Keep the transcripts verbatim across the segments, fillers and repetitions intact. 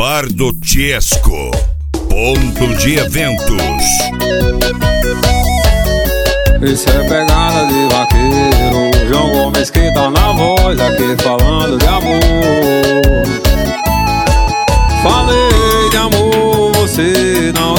Bar do Tiesco, ponto de eventos. Isso é pegada de vaqueiro, João Gomes que tá na voz aqui falando de amor. Falei de amor, você não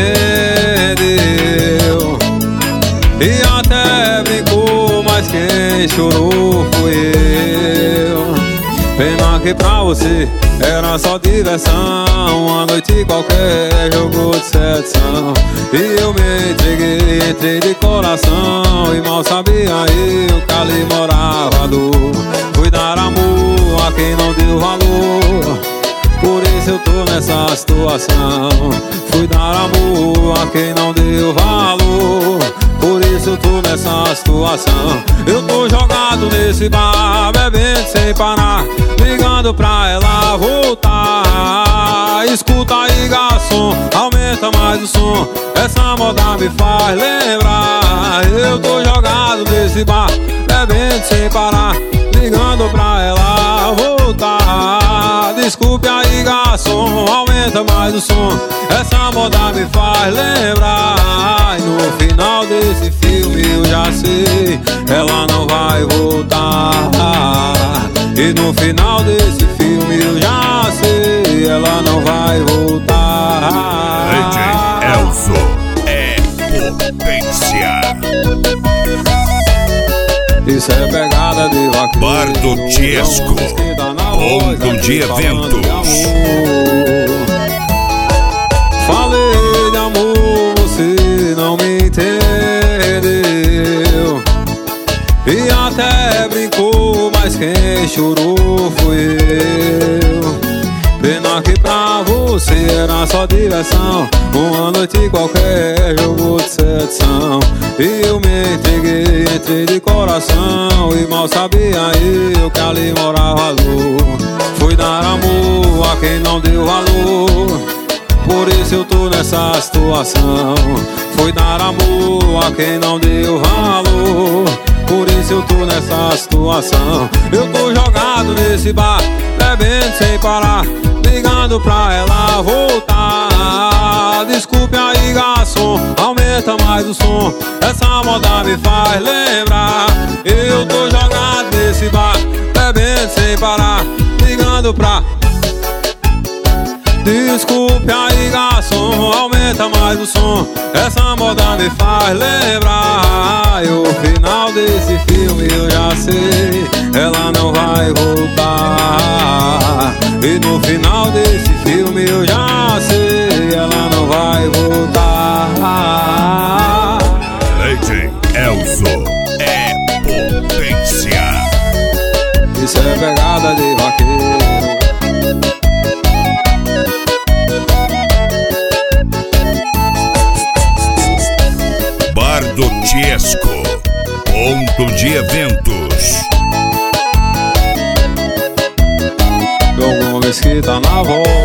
entendeu, e até brincou, mas quem chorou foi eu. Pena que pra você era só diversão, uma noite qualquer, jogo de sedução. E eu me entreguei, entrei de coração, e mal sabia eu que ali morava a dor. Fui dar amor a quem não deu valor, por isso eu tô nessa situação. Fui dar amor a quem não deu valor, por isso eu tô nessa situação. Eu tô jogado nesse bar, bebendo sem parar, ligando pra ela voltar. Escuta aí, garçom, aumenta mais o som, essa moda me faz lembrar. Eu tô jogado nesse bar, bebendo sem parar, ligando pra ela voltar. Desculpe aí, garçom, aumenta mais o som, essa moda me faz lembrar. E no final desse filme eu já sei, ela não vai voltar. E no final desse filme eu já sei, ela não vai voltar. D J Elzo é potência. Isso é pegada de vaqueiro, Bar do Tiesco, ponto de eventos. Falei de amor, você não me entendeu, e até brincou, mas quem chorou foi eu. Pena que pra você era só diversão, uma noite qualquer, jogo de sedução. E eu me entreguei, entrei de coração, e mal sabia eu que ali morava a dor. Fui dar amor a quem não deu valor, por isso eu tô nessa situação. Fui dar amor a quem não deu valor, por isso eu tô nessa situação. Eu tô jogado nesse bar, bebendo sem parar, ligando pra ela voltar. Desculpe aí, garçom, aumenta mais o som, essa moda me faz lembrar. Eu tô jogado nesse bar, bebendo sem parar, ligando pra... Desculpe aí, garçom, aumenta mais o som, essa moda me faz lembrar. E o final desse filme eu já sei, ela não vai voltar. E no final desse filme eu já sei, ela não vai voltar. D J Elzo é potência. Isso é pegada de vaqueiro. Bar do Tiesco, ponto de eventos. João Gomes que tá na voz.